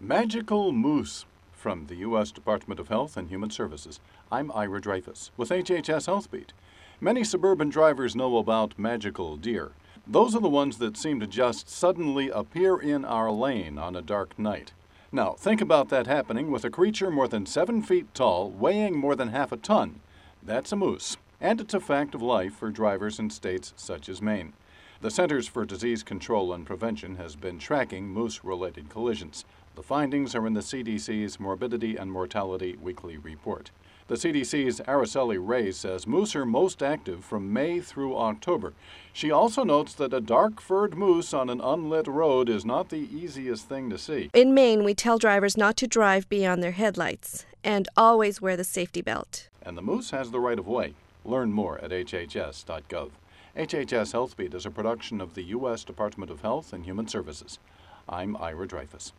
Magical Moose from the U.S. Department of Health and Human Services. I'm Ira Dreyfus with HHS Healthbeat. Many suburban drivers know about magical deer. Those are the ones that seem to just suddenly appear in our lane on a dark night. Now, think about that happening with a creature more than 7 feet tall, weighing more than half a ton. That's a moose, and it's a fact of life for drivers in states such as Maine. The Centers for Disease Control and Prevention has been tracking moose-related collisions. The findings are in the CDC's Morbidity and Mortality Weekly Report. The CDC's Araceli Ray says moose are most active from May through October. She also notes that a dark-furred moose on an unlit road is not the easiest thing to see. In Maine, we tell drivers not to drive beyond their headlights and always wear the safety belt. And the moose has the right of way. Learn more at hhs.gov. HHS Healthbeat is a production of the U.S. Department of Health and Human Services. I'm Ira Dreyfus.